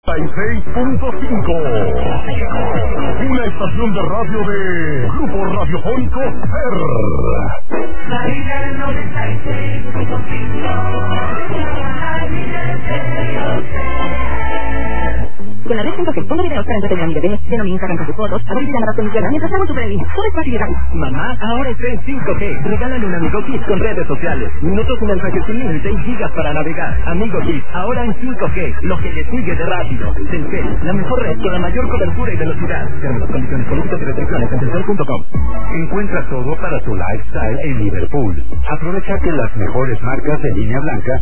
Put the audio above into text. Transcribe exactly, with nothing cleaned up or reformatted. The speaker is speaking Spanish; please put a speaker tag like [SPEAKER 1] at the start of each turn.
[SPEAKER 1] seis punto cinco. Una estación de radio de Grupo Radiofónico Ser.
[SPEAKER 2] Con la red cinco G, pongo videos para entretener a mi bebé, denomina arranca sus fotos, a ver si llama la funciona mientras hago su previa. Todo es fácil y rápido.
[SPEAKER 3] Mamá, ahora está en cinco G. Regálale un Amigo Kids con redes sociales. Minutos en el paquete sin límite y gigas para navegar. Amigo Kids, ahora en cinco G. Lo que le sigue de rápido. Telcel, la mejor red con la mayor cobertura y velocidad. Términos, condiciones, políticas y restricciones en telcel punto com.
[SPEAKER 4] Encuentra todo para tu lifestyle en Liverpool. Aprovecha que las mejores marcas de línea blanca